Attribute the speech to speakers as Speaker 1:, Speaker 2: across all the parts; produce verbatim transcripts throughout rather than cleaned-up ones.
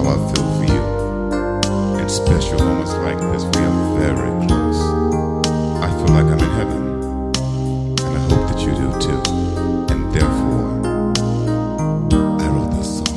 Speaker 1: how I feel for you. In special moments like this, we are very close. I feel like I'm in heaven, and I hope that you do too. And therefore, I wrote this song.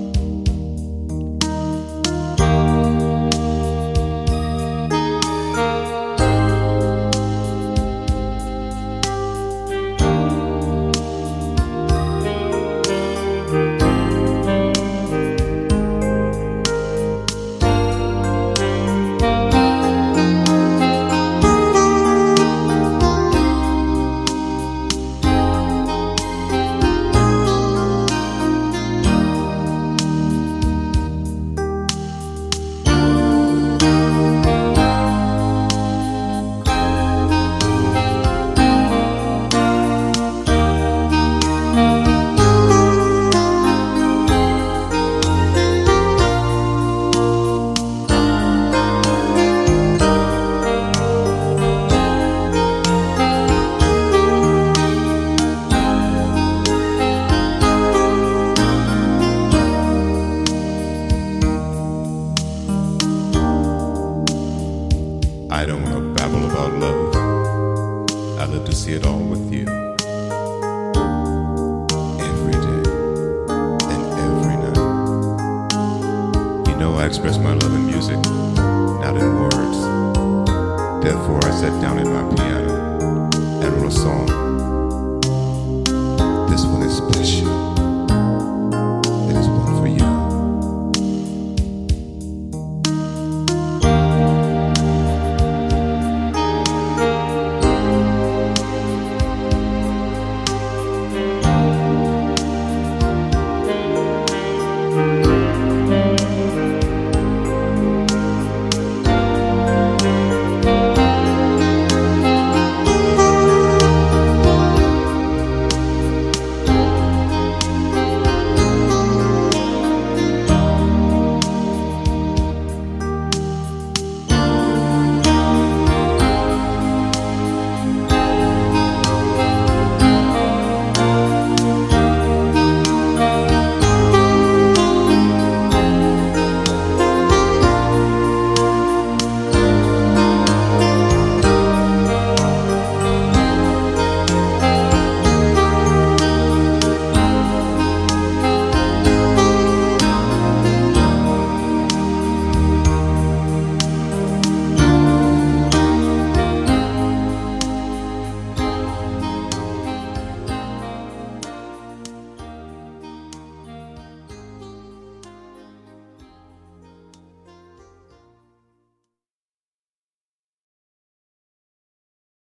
Speaker 1: I don't want to babble about love. I live to see it all with you. Every day and every night. You know I express my love in music, not in words. Therefore I sat down at my piano and wrote a song. This one is special.